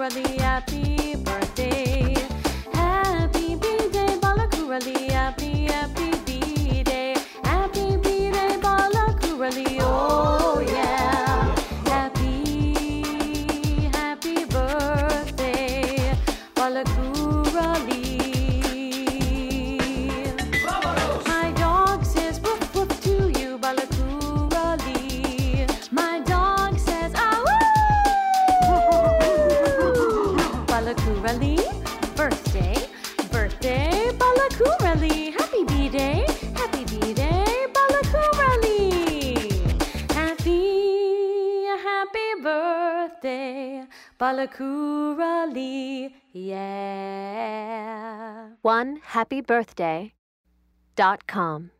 Balakurali, happy birthday. Happy B-Day, Balakurali, happy B-Day. Happy B-Day, Balakurali, oh yeah. Happy birthday, Balakurali. My dog says woof woof to you, Balakurali. My dog says ah woo. Balakurali, birthday, Balakurali. Happy B-Day, Balakurali. Happy birthday, Balakurali, yeah. OneHappyBirthday.com